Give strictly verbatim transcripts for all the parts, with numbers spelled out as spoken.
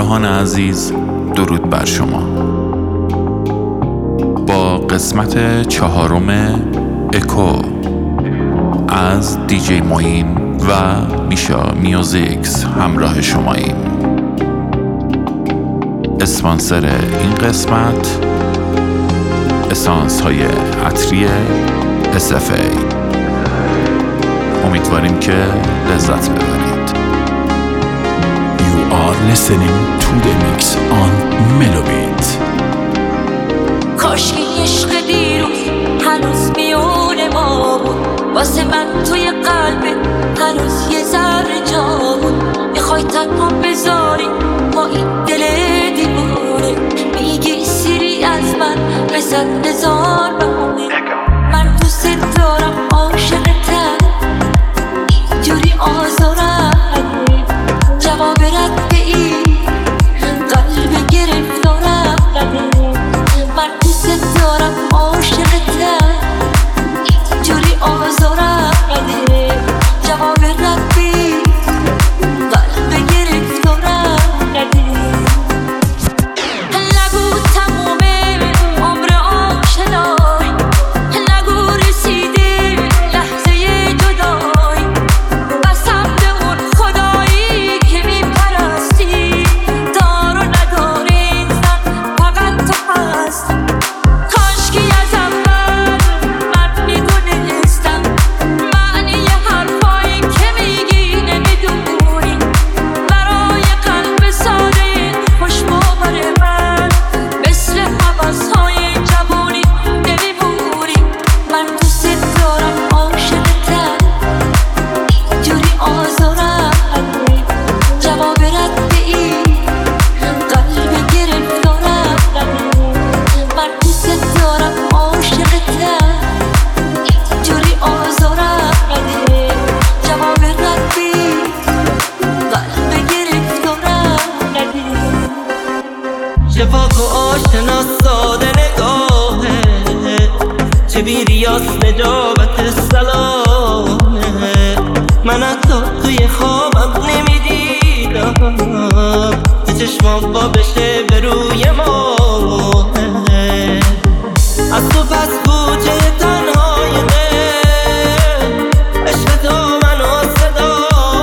همراهان عزیز، درود بر شما. با قسمت چهارم اکو از دیجی معین و میشا میوزیکس همراه شماییم. اسپانسر این قسمت اسانس های عطری اس اف ای. امیدواریم که لذت ببرید. You are listening to the mix on Melobit. کاش که عشق دیروز هنوز میون ما بود، واسه من توی قلبت هنوز یه ذره جا بود. میخوای تنها بذاری با این دل دیوونه، میگی سیری از من بزن هزار بهونه. من دوست دارم عاشقتم، اینجوری آزارم جواب رد به این قلب گرفتارم نده. من دوست دارم عاشقتم، اینجوری آزارم نده. جواب رد به این قلب گرفتارم نده. نگو تمومه عمر آشنایی، نگو رسیده لحظه جدایی. قسم به اون خدایی که میپرستی، دار و ندار این زن فقط تو هست. کاشکی از اول من میدونستم معنی حرفایی که میگی نمیدونی. برای قلب ساده خوشباور من مثل حوضهای جوانی نمیمونی. من دوست دارم عاشقتم، اینجوری آزارم نده. جواب رد به این قلب گرفتارم نده. من دوست دارم عاشقتم، اینجوری آزارم نده. جواب رد به این قلب گرفتارم نده. شفاق و آشنا ساده نگاهه، چه بی ریاض نجابت سلامه. من حتی توی خوابم نمیدیدم که چشمام با بشه به روی ماه. از تو پس بوجه تنهای دل، عشق تو منو صدا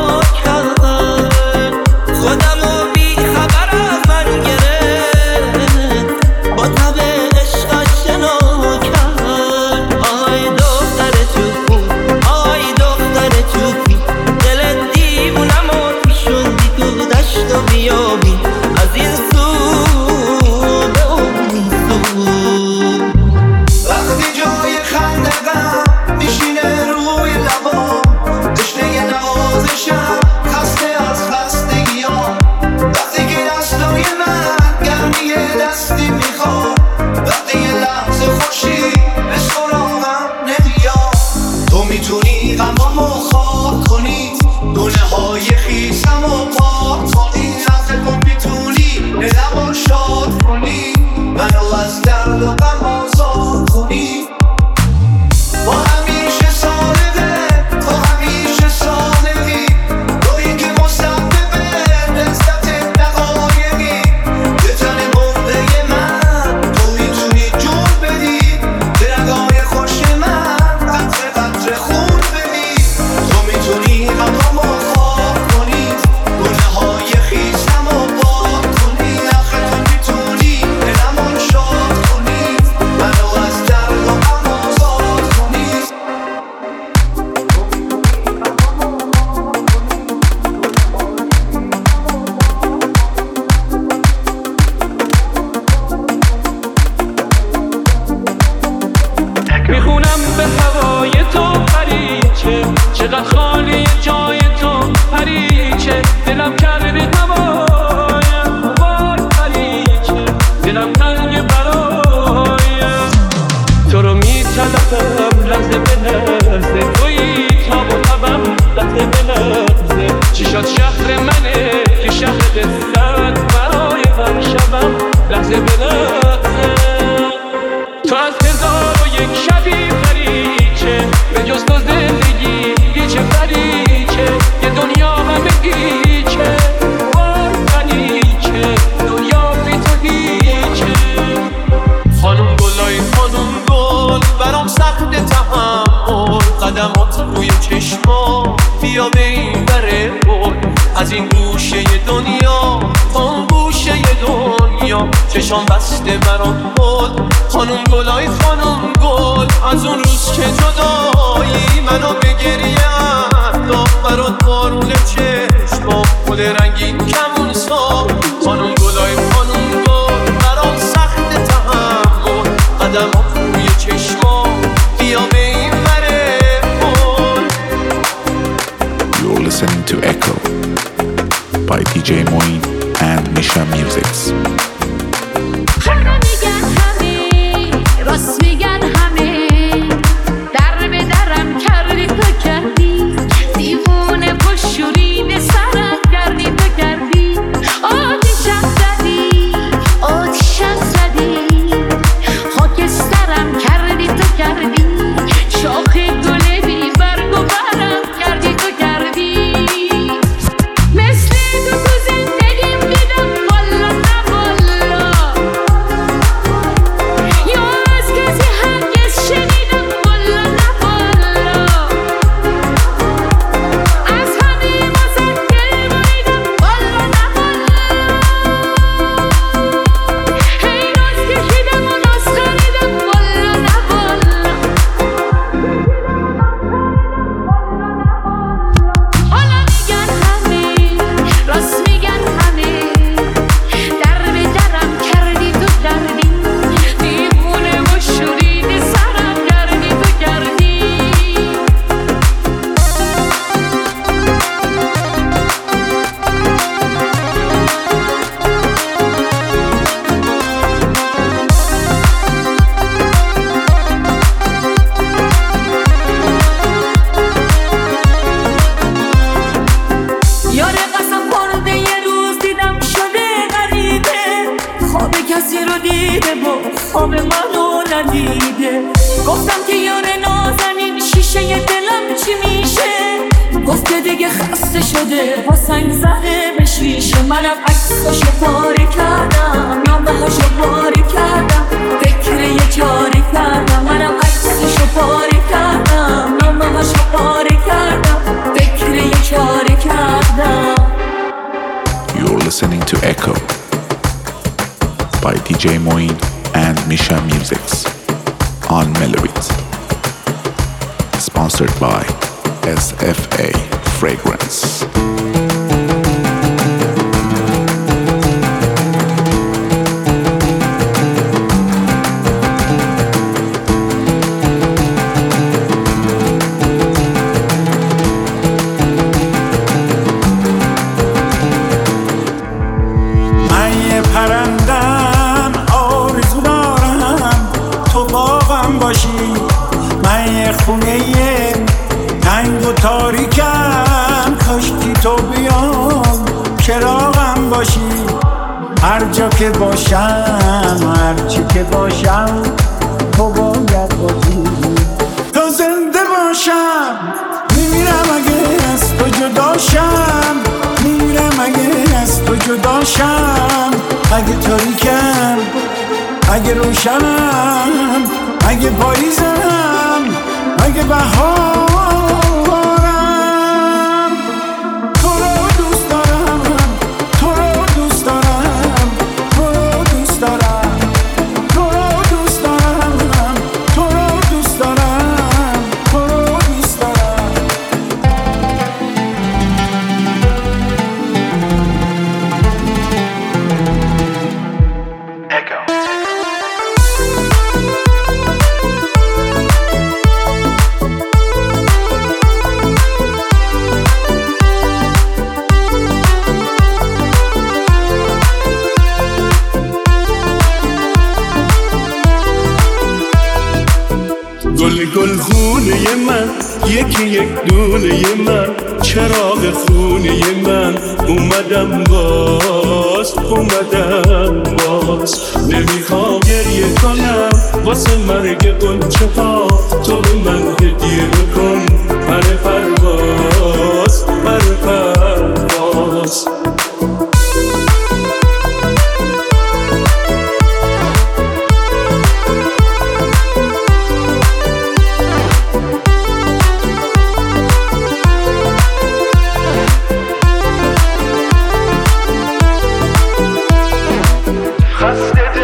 کرد. خودم و بی خبر از من گرفت، با تب عشق آشنا کرد. آی دختر چوبی، آی دختر چوبی، دل دیوونم و پیشوندی تو دشت و بیابی. از این سو به اون سو وقتی جای خندقم میشینه روی لبام، تشنه نوازشم خسته از خستگیام. وقتی که دستای من گرمی دستی میخواد، وقتی یه لحظه خوشی به سراغم نمیاد. تو میتونی غمامو خاک کنی، دونه های خیسم و پاک کنی. نفت کن میتونی دلمو شاد کنی، منو از درد و غم آزاد کنی. با همیشه صادقه، تو همیشه صادقی، تویی که مسبب لذت دقایقی. به تن مرده من تو میتونی جون بدی، به رگای خوش من قطره قطره خون بدی. تو میتونی غمامو خاک کنی، گونه های خیسم و پاک کنی. آخه تو میتونی دلمو شاد کنی، منو از درد و غم آزاد کنی. میخونم به هوای تو پریچه، چقدر خالی جای تو پریچه. دلم کرده هوایم بار پریچه، دلم تنگ برایم. تو رو میطلبم لحظه به لحظه، تویی تاب و تبم لحظه به لحظه. چشات شهر منه که شهر قصت، برای هر شبم لحظه به لحظه. تو از هزار و یک شبی پریچه، به جز تو زندگی هیچ پریچه. یه دنیا همه گیچه، وای پریچه. از این گوشه دنیا تا اون گوشه دنیا چشام بسته برام بود خانم گلای خانم گل از اون روز که جدایی منو به گریه انداخت برات بارون چشمام گل رنگین کمون سا خانم گلای خانم گل برام سخت تحمل قدم ها روی چشمام بیا به این وره کن. You're listening to Echo by دی جی Moin and Misha Musics. همه میگن همه راست میگن همه در به درم کردی تو کردی دیوونه پشوری سرم کردی تو کردی آتیشم زدی آتیشم زدی خاکسترم کردی تو کردی شاخ گل بی برگ و برم کردی تو کردی مثل تو تو زندگیم دیدم والا نه والا یا از کسی هرگز شنیدم والا نه والا از همه واسه دل بریدم والا نه والا هی راز کشیدم و راز خریدم والا نه والا حالا میگن همه راست میگن همه در به درم کردی تو کردی دیوونه و شورید سرم کردی تو کردی یاره قسم خورده یه روز دیدم شده غریبه خواب کسی رو دیده و خواب منو ندیده گفتم که یاره نازنین شیشه دلم چی میشه گفته دیگه خسته شده با سنگ زده به شیشه منم عکساشو پاره کردم نامه هاشو پاره کردم فکر یه چاره کردم منم عکساشو پاره کردم نامه هاشو پاره کردم فکر یه چاره کردم. You're listening to Echo by دی جی Moin and Misha Musics on Melobit. Sponsored by اس اف ای Fragrance. من یه پرندم آرزو دارم تو باغم باشی من یه خونه تنگ و تاریکم کاشکی تو بیام چراغم باشی هر جا که باشم هر چی که باشم تو باید باشی تو زنده باشم میمیرم اگه از تو جداشم میمیرم اگه از تو جداشم اگه تاریکم اگه روشنم اگه پاییزم اگه بهارم تو رو دوست دارم تو رو دوست دارم تو رو دوست دارم تو رو دوست دارم تو رو دوست دارم تو رو دوست دارم گل گل خونه من یکی یک دونه من چراغ خونه من اومدم باز اومدم باز نمیخوام گریه کنم واسه مرگ قنچه ها تو به من هدیه بکن پر پرواز پر پرواز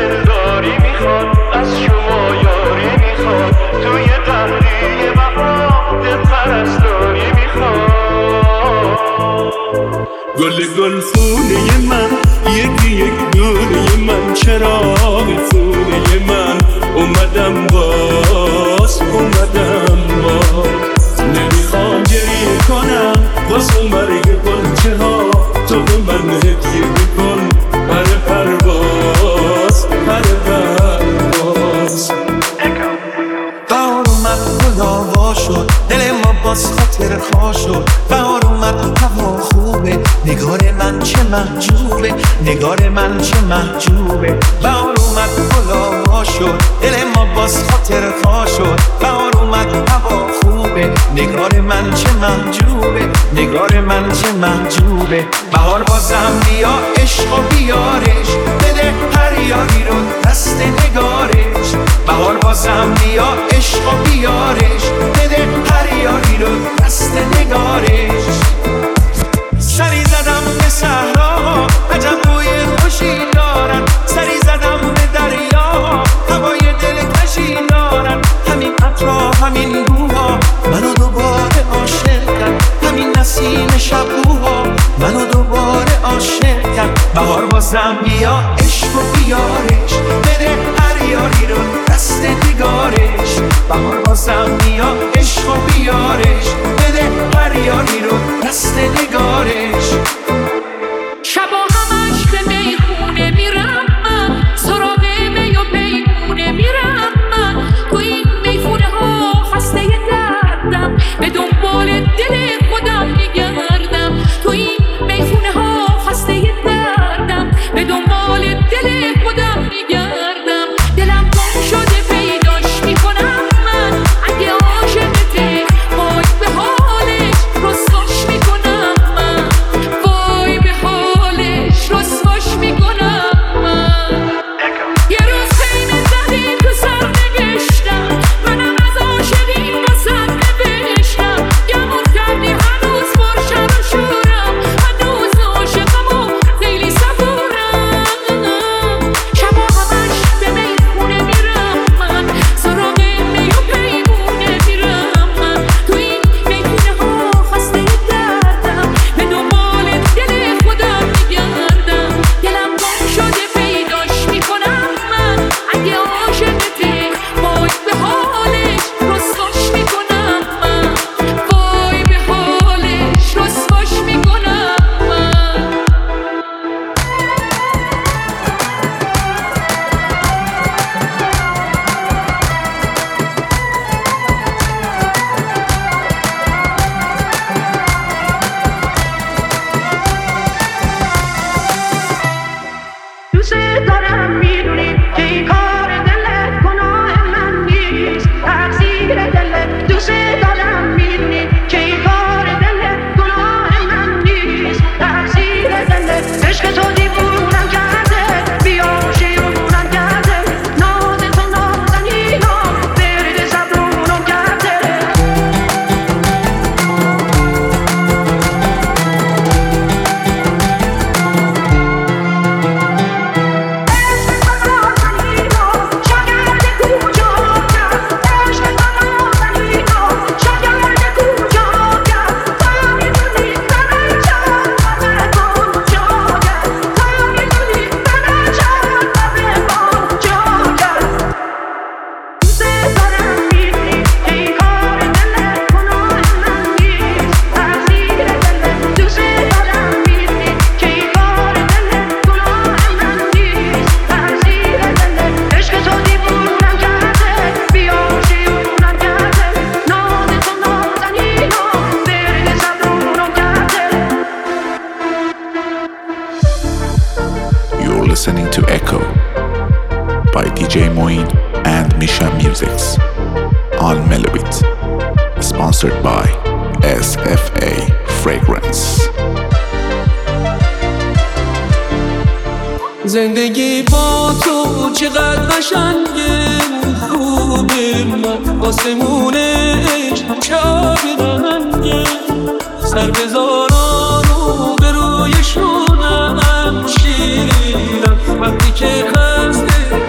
دلداری میخواد، از شما یاری میخواد، توی قهری بهار دل پرستاری میخواد. گل گل خونه من، یکی یک دونه من، چراغ خونه من، اومدم باز اومدم باز. نمیخوام گریه کنم واسه مرگ گلچه ها، تو به من هدیه بکن پر پرواز پر پرواز. بهار اومد گلا وا شد، دل ما باز خاطر خواه شد. بهار اومد هوا خوبه، نگار من چه محجوبه، نگار من چه محجوبه. بهار اومد گلا وا شد، دل ما باز خاطر خواه شد. بهار اومد هوا خوبه، نگار من چه محجوبه، نگار من چه محجوبه. بهار بازم بیا عشق و بیارش، بده هر یاری رو دست نگارش. بهار بازم بیا عشق و بیارش، بده هر یاری رو دست نگارش. سری زدم به صحرا، عجب بوی خوشی دارن. سری زدم به دریا، هوای دلکشی دارن. همین عطرها همین بوها منو دوباره عاشق کرد. همین نسیم شبوها منو دوباره عاشق کرد. بهار بازم بیا عشق و بیارش، بده هر یاری رو دست نگارش. بهار بازم بیا عشق و بیارش، بده هر یاری رو دست نگارش. شبا همش به میخونه میرم من، سراغ می و پیمونه میرم من. تو این میخونه ها خسته دردم، به دنبال دل خودم میگردم. تو این میخونه ها خسته دردم، به دنبال دل خودم میگردم. دلم گم شده پیداش میکنم من، اگه عاشقته وای به حالش رسواش میکنم من. وای به حالش رسواش میکنم من. یه روز خیلی زدی تو سر نوشتم، منم از عاشقی واسد نوشتم. گمون کردی هنوز پرشر و شورم، هنوز عاشقم و خیلی صبورم. شبا همش به میخونه میرم من، سراغ می و پیمونه میرم من. تو این میخونه ها خسته دردم، به دنبال دل خودم میگردم. دلم گم شده پیداش میکنم من، اگه عاشقته وای به حالش رسواش میکنم من. وای به حالش رسواش میکنم من. دوست دارم میدونی که این کار دلت گناه من نیست، تقصیر دلت. دوست دارم میدونی که این کار دلت گناه من نیست، تقصیر دلت. عشق تو دیوونم کرده، بیاشیونم کرده. ناز تو نازنینا برد زبونم کرده. You're listening to Echo by D J Moin and Misha Musics on Melobit, sponsored by S F A Fragrance. زندگی با تو چقدر قشنگه، خوبه من آسمونش چاب رنگه. سر بذاران و به روی شونم شیرم، وقتی که خسته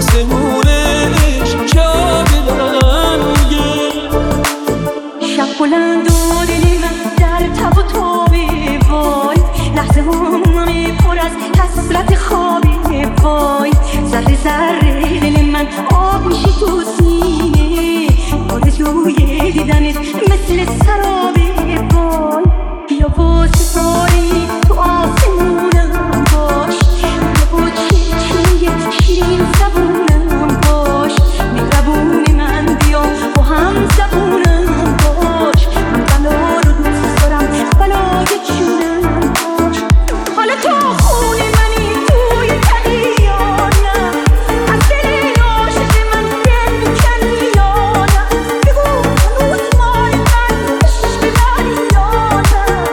آسمونش که آب رنگه. شب بلند و دل من در تب و تابه وای، لحظه همه پر از حسرت خوابه وای، ذره ذره دل من آب میشه تو سینه، آرزوی دیدنت مثل سرابه وای. بیا با ستاره تو آسمونم باش، بیا با چشمه شیرین زبونم باش، مهربون من بیا با هم زبونم باش، من بلا رو دوست دارم بلای جونم باش. حالا تو خون منی توی تنی یا نه، از دل عاشق من دل میکنی یا نه، بگو هنوز مال من عشق داری یا نه.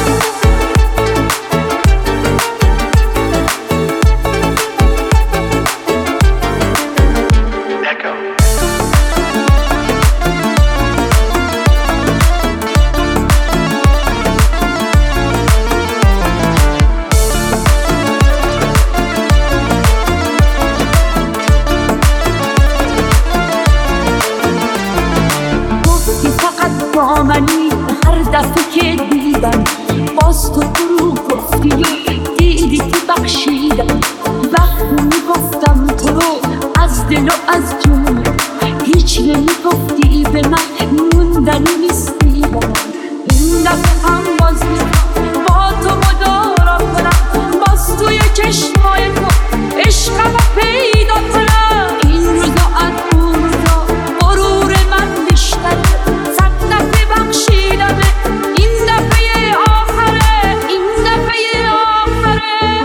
گفتی فقط با منی هر دفعه که دیدم، باز تو برو گفتی و دیدی که بخشیدم. وقتی میگفتم تو رو از دل و از جون، هیچ نمیگفتی به من موندنی نیستی با من. این دفعه هم باز میخوام با تو مدارا کنم، باز توی چشمای تو عشقم رو پیدا کنم. این روزا از اون روزا غرور من بیشتره، صد دفعه بخشیدمه، این دفعه آخره، این دفعه آخره.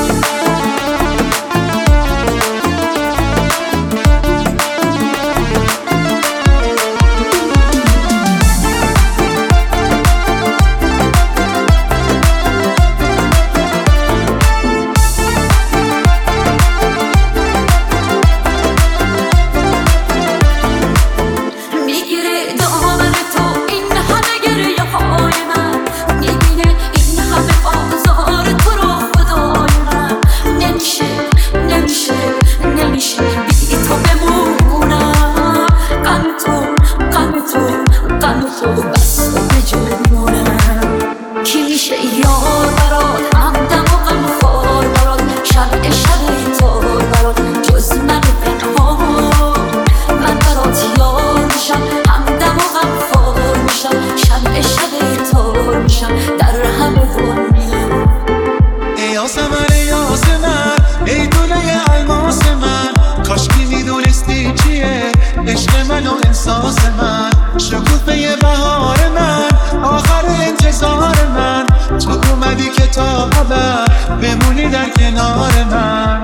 میگیره دامن تو این همه گریه های من، میبینه این همه آزار تو رو خدای من. نمیشه نمیشه نمیشه بی تو بمونم، غم تو غم تو غم تو بس به جنونم. کی میشه یار برات همدم و غم خوار برات، شب شب تو برات جز من پنهان. من برات یار میشم، همدم و غم خوار میشم، شب شب تو میشم در همه دنیا. ای یاسمن ای یاسمن ای دونه الماس من، کاش که میدونستی چیه عشق من و احساس من. شکوفه بهار من، آخر انتظار من، تو اومدی که تا ابد بمونی در کنار من.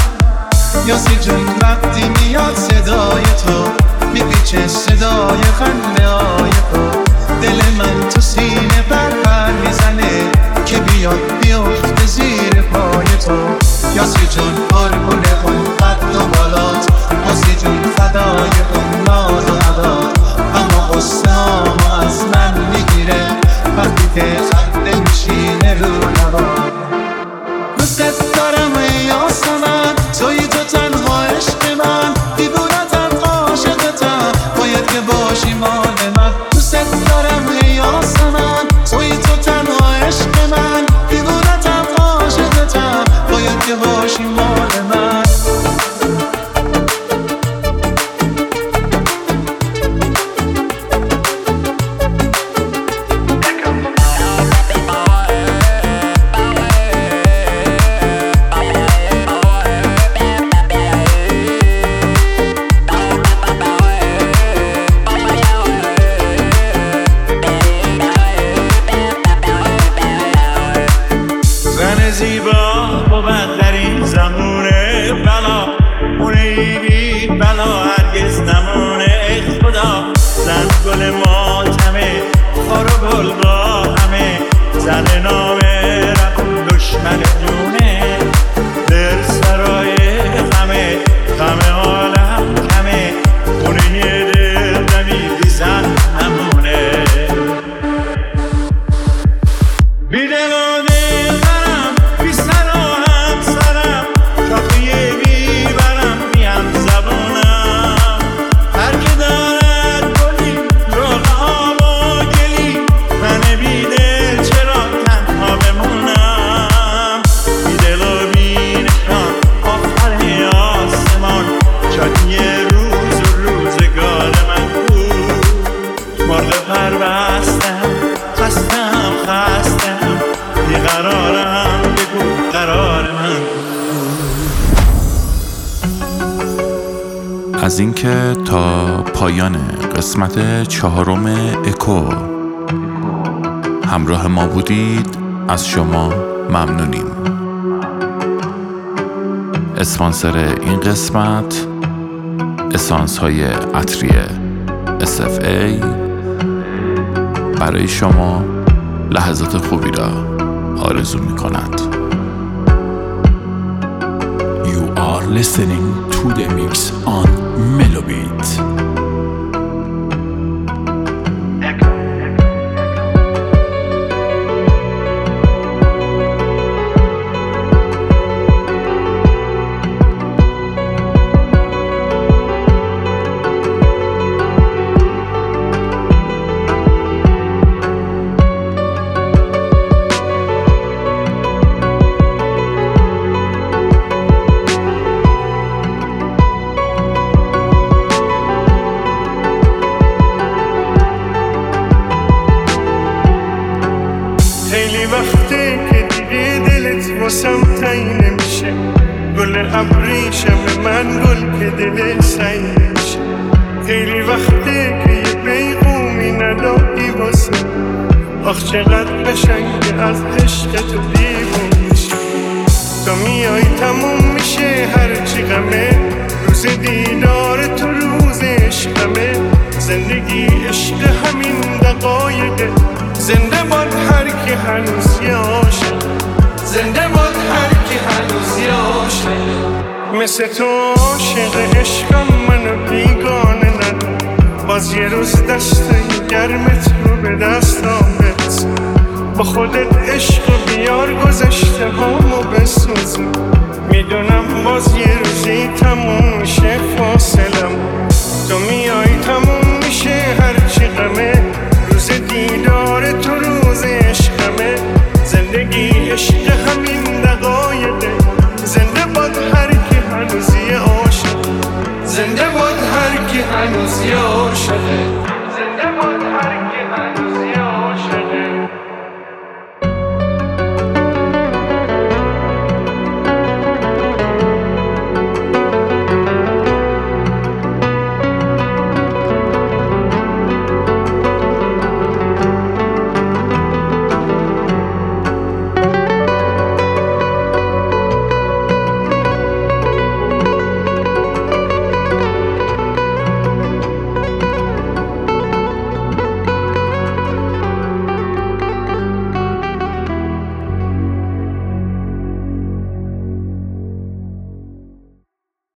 یاسی جون وقتی میاد صدای تو، میپیچه صدای خنده های تو، دل من تو سینه پر پر میزنه که بیاد بیفته زیر پای تو. یاسی جون قربونه اون قد و بالات، یاسی جون فدای اون ناز و عدات، اما قصه هامو از من میگیره وقتی که خنده میشینه رو لبات. دوست دارم ای یاسمن، توی تو تنها عشق من، دیوونتم عاشقتم، باید که باشی مال من. دوست دارم ای یاسمن، توی تو تنها عشق من، دیوونتم عاشقتم، باید که باشی مال من. زن زیبا بود در این زمان، در بستم، خستم خستم بیقرارم، بگو قرار من. از اینکه تا پایان قسمت چهارم اکو همراه ما بودید از شما ممنونیم. اسپانسر این قسمت اسانس های عطری اس اف ای برای شما لحظات خوبی را آرزو می کند. You are listening to the mix on Melobit. خیلی وقته که دیگه دلت واسم تایی نمیشه، گل ابریشم من گل که دل سعی نمیشه. خیلی وقته که یه پیغومی نداری واسه، آخ چقدر قشنگه از عشق تو دیوون میشه. تا میای تموم میشه هرچی غمه، روز دیدار تو روز عشقمه. زندگی عشق همین دقایقه، زنده باد هر کی هنوز یه عاشق، زنده باد هر کی هنوز یه عاشق. مثل تو عاشق عشقم منو بیگانه ندار، باز یه روز دستای گرمت رو به دستام برس. با خودت عشق بیار گذشته هامو بسوزم، میدونم باز یه روزی تموم میشه فاصلم. تو میای تموم